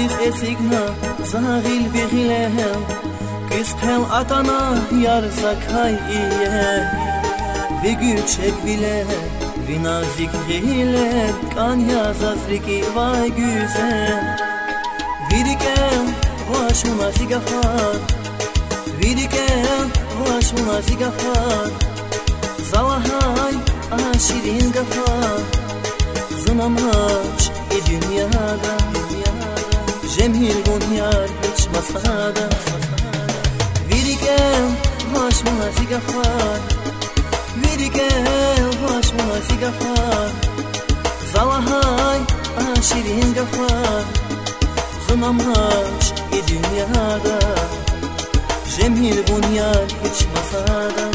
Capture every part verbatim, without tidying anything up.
Aziz esigna zahil vigilem Küstel atana yar zakay iye Vigüçek bile vinazik hile Kan yazazriki vay güzel Vidiken vaşuna zigafar Vidiken vaşuna zigafar Zalahay aşirin gafar Zınamaç i dünyada Cemil bunyar hiç masada Vidiken vaşuna zigafar Vidiken vaşuna zigafar Zalahay aşirin gafar Zınamaç i dünyada Cemil bunyar hiç masada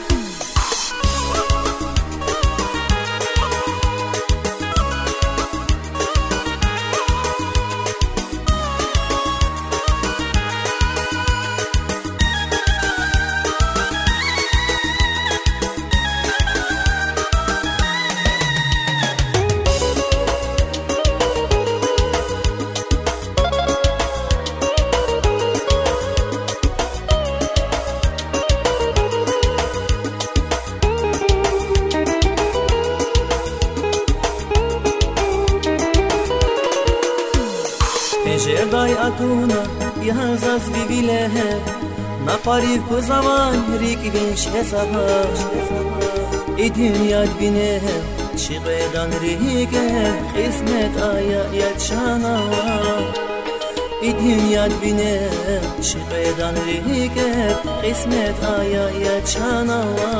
Жердай атуна язаз вивиле На парив кузаван рики винш хесабаш И dünya bine çiğdan rike Hizmet aya yaşana I dünya bine çiğdan rike Hizmet aya yaşana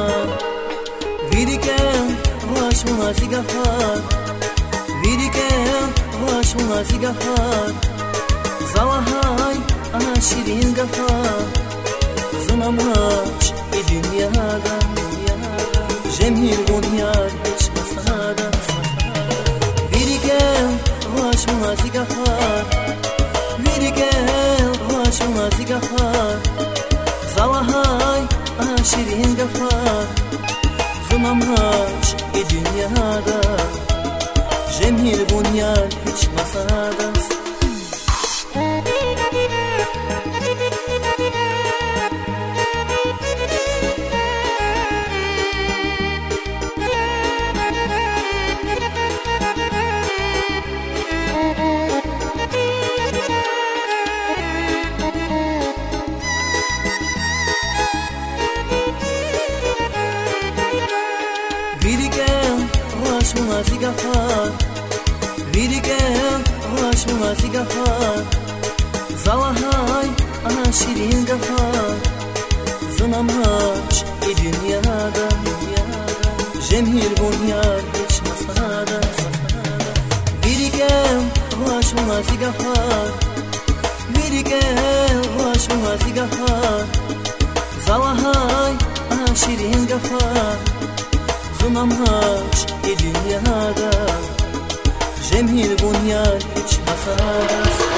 Vidiken vaşuna zigafar Vidiken vaşuna zigafar Zalahay aşirin gafar Zınamaç i dünyada Cemil bunyar hiç masada Vidiken vaşuna zigafar Vidiken vaşuna zigafar Zalahay aşirin gafar Zınamaç i dünyada Cemil bunyar hiç masada Vidiken vaşuna zigafar Vidiken vaşuna zigafar Zalahay aşirin gafar Zınamaç i dünyada Cemil bunyar hiç masada Vidiken vaşuna zigafar Vidiken vaşuna zigafar Zalahay aşirin gafar Zınamaç i dünyada Cemil bunyar hiç masada